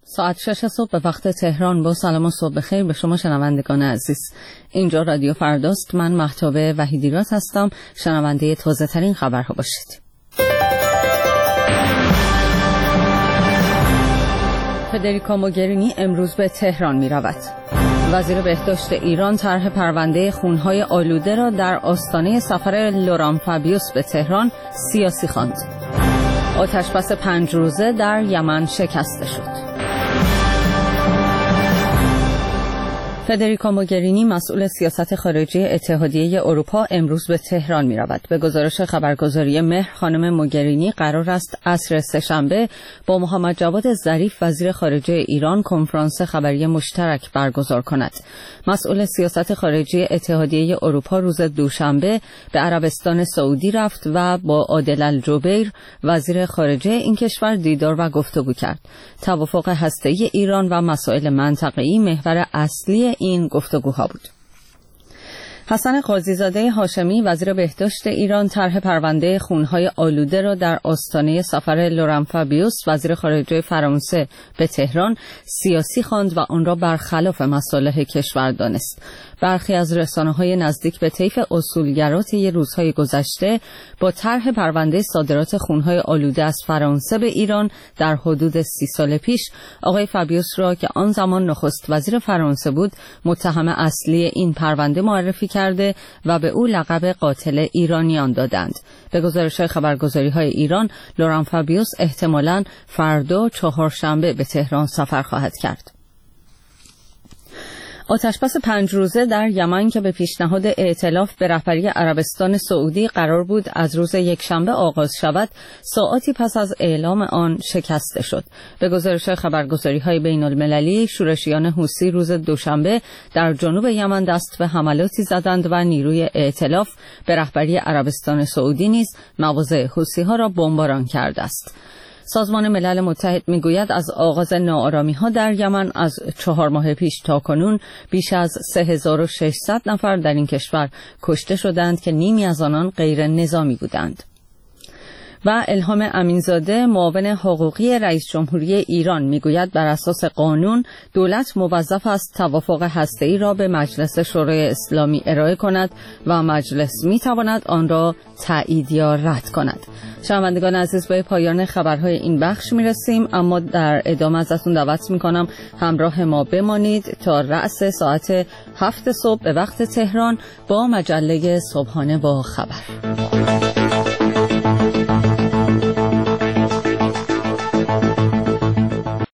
ساعت 6 صبح به وقت تهران. با سلام و صبح بخیر به شما شنوندگان عزیز. اینجا رادیو فرداست. من مهتاب وحیدیرات هستم. شنونده تازه ترین خبرها باشید. فدریکا موگرینی امروز به تهران می رود. وزیر بهداشت ایران طرح پرونده خونهای آلوده را در آستانه سفر لوران فابیوس به تهران سیاسی خواند. آتشبس 5 روزه در یمن شکسته شد. فدریکا موگرینی مسئول سیاست خارجی اتحادیه اروپا امروز به تهران می رود. به گزارش خبرگزاری مهر خانم موگرینی قرار است عصر سه‌شنبه با محمد جواد ظریف وزیر خارجه ایران کنفرانس خبری مشترک برگزار کند. مسئول سیاست خارجی اتحادیه اروپا روز دوشنبه به عربستان سعودی رفت و با عادل الجبیر وزیر خارجه این کشور دیدار و گفتگو کرد. توافق هسته‌ای ایران و مسائل منطقه‌ای محور اصلی این گفتگوها بود. حسن قاضی‌زاده هاشمی وزیر بهداشت ایران طرح پرونده خونهای آلوده را در آستانه سفر لوران فابیوس وزیر خارجه فرانسه به تهران سیاسی خواند و آن را برخلاف مصالح کشور دانست. برخی از رسانه‌های نزدیک به طیف اصولگرا طی روزهای گذشته با طرح پرونده صادرات خونهای آلوده از فرانسه به ایران در حدود 30 سال پیش آقای فابیوس را که آن زمان نخست وزیر فرانسه بود متهم اصلی این پرونده معرفی کرده و به او لقب قاتل ایرانیان دادند. به گزارش خبرگزاری‌های ایران لوران فابیوس احتمالاً فردا چهارشنبه به تهران سفر خواهد کرد. آتشبس 5 روزه در یمن که به پیشنهاد ائتلاف به رهبری عربستان سعودی قرار بود از روز یکشنبه آغاز شود، ساعاتی پس از اعلام آن شکسته شد. به گزارش خبرگزاری‌های بین‌المللی، شورشیان حوثی روز دوشنبه در جنوب یمن دست به حملاتی زدند و نیروی ائتلاف به رهبری عربستان سعودی نیز مواضع حوثی‌ها را بمباران کرده است. سازمان ملل متحد میگوید از آغاز ناآرامی‌ها در یمن از 4 ماه پیش تا کنون بیش از 3600 نفر در این کشور کشته شدند که نیمی از آنان غیر نظامی بودند. و الهام امینزاده معاون حقوقی رئیس جمهوری ایران میگوید بر اساس قانون دولت موظف است توافق هسته‌ای را به مجلس شورای اسلامی ارائه کند و مجلس میتواند آن را تایید یا رد کند. شنوندگان عزیز، به پایان خبرهای این بخش میرسیم، اما در ادامه ازتون دعوت میکنم همراه ما بمانید تا رأس ساعت 7 صبح به وقت تهران با مجله صبحانه با خبر.